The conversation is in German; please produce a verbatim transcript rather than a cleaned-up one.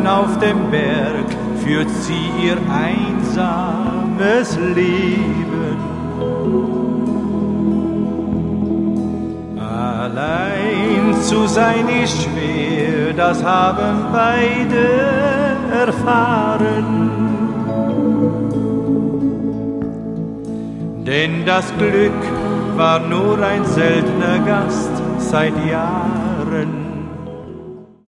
Oben auf dem Berg führt sie ihr einsames Leben. Allein zu sein ist schwer, das haben beide erfahren. Denn das Glück war nur ein seltener Gast seit Jahren.